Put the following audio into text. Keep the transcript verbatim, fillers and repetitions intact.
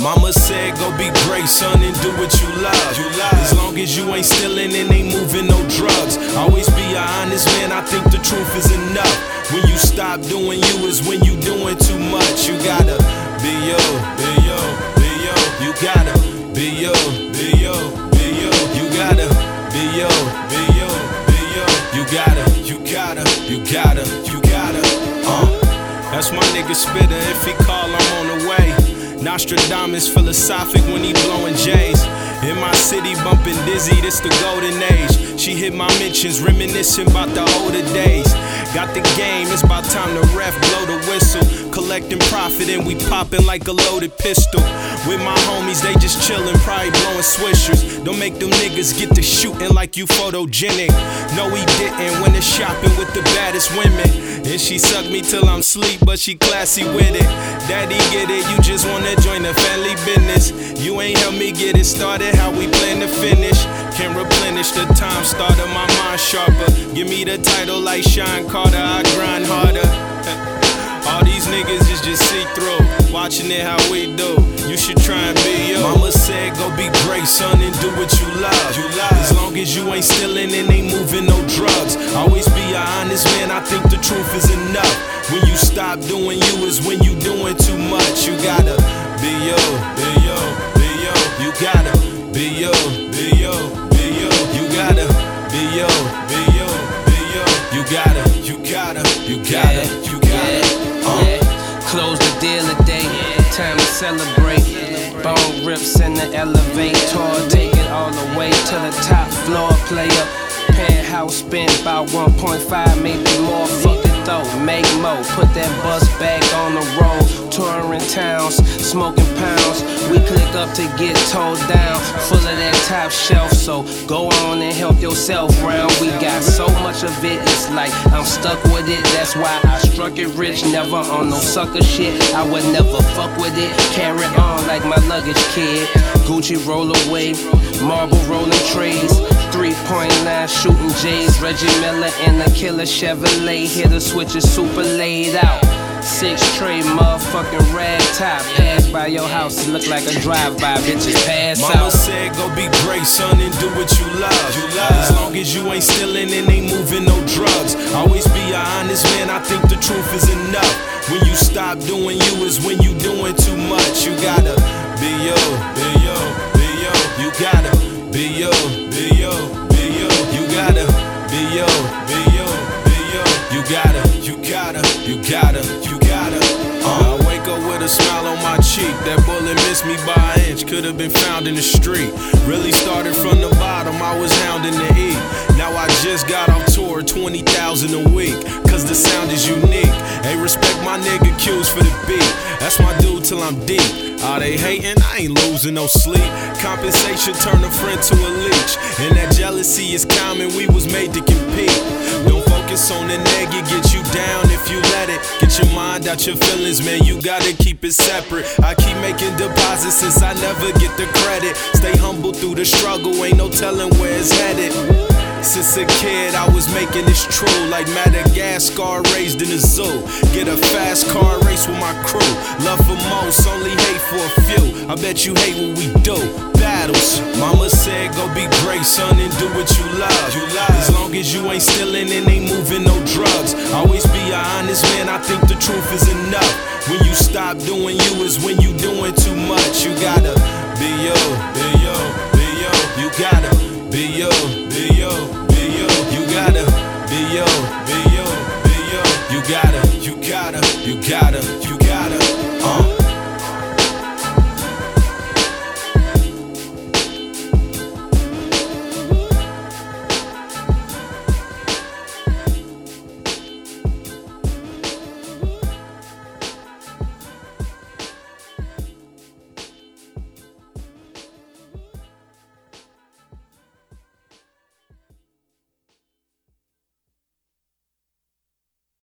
Mama said go be great, son, and do what you love. You love. As long as you ain't stealing and ain't moving no drugs. Always be an honest man, I think the truth is enough. When you stop doing you is when you doing too much. You gotta be yo, be yo, be yo. You gotta be yo, be yo, be yo. You gotta be yo, be yo, be yo. You gotta, you gotta, you gotta, you gotta. Uh, that's my nigga Spitter. If he call, I'm on the way. Nostradamus philosophic when he blowing J's. In my city bumping Dizzy, this the golden age. She hit my mentions, reminiscing about the older days. Got the game, it's about time to ref, blow the whistle. Collecting profit and we popping like a loaded pistol. With my homies, they just chillin', probably blowing swishers. Don't make them niggas get to shooting like you photogenic. No, he didn't when it's shopping with the baddest women. And she suck me till I'm sleep, but she classy with it. Daddy get it, you just wanna join the family business. You ain't help me get it started, how we plan to finish. Can replenish the time, starter, my mind sharper. Give me the title like Sean Carter, I grind harder. All these niggas is just see-through, watching it how we do. You should try and be yo. Mama said go be great, son, and do what you love. You love. As long as you ain't stealing and ain't moving no drugs. Always be an honest man, I think the truth is enough. When you stop doing you is when you doing too much. You gotta be yo, be yo, be yo. You gotta be yo, be yo, be yo. You gotta be yo, be yo, be yo. You gotta, you gotta, you gotta, you gotta. Yeah, close the deal today, time to celebrate. Bone rips in the elevator, take it all the way to the top floor. Player, penthouse spent about one point five, maybe more. Fuck it though, make more. Put that bus back on the road, touring towns, smoking pounds. We click up to get towed down, full of that top shelf. So go on and help yourself round. We got so much of it, it's like I'm stuck with it. That's why I struck it rich, never on no sucker shit. I would never fuck with it. Carry on like my luggage kid. Gucci roll away, marble rolling trays. three point nine shooting J's, Reggie Miller and the killer Chevrolet. Hit the switches super laid out. Six tray motherfucking rag top. Pass by your house, it look like a drive-by, bitches pass Mama out. Mama said go be great, son, and do what you love. You love. As long as you ain't stealing and ain't moving no drugs. Always be an honest man, I think the truth is enough. When you stop doing you is when you doing too much. You gotta be yo, be yo, be yo. You gotta be yo, be yo, be yo. You gotta be yo, be yo, be yo. You gotta, you gotta, you gotta, you gotta. Uh, I wake up with a smile on my cheek. That bullet missed me by an inch, could've been found in the street. Really started from the bottom, I was hounding the E. Now I just got off tour, twenty thousand a week. Cause the sound is unique. Hey, respect my nigga Q's for the beat. That's my dude till I'm deep. Are they hating? I ain't losing no sleep. Compensation turn a friend to a leech. And that jealousy is common, we was made to compete. Don't focus on the neg, it get you down if you let it. Get your mind out your feelings, man, you gotta keep it separate. I keep making deposits since I never get the credit. Stay humble through the struggle, ain't no telling where it's headed. Since a kid I was making this true, like Madagascar raised in a zoo. Get a fast car race with my crew. Love for most, only hate for a few. I bet you hate what we do. Battles. Mama said go be great, son, and do what you love. You love. As long as you ain't stealing and ain't moving no drugs. Always be an honest man, I think the truth is enough. When you stop doing you is when you doing too much.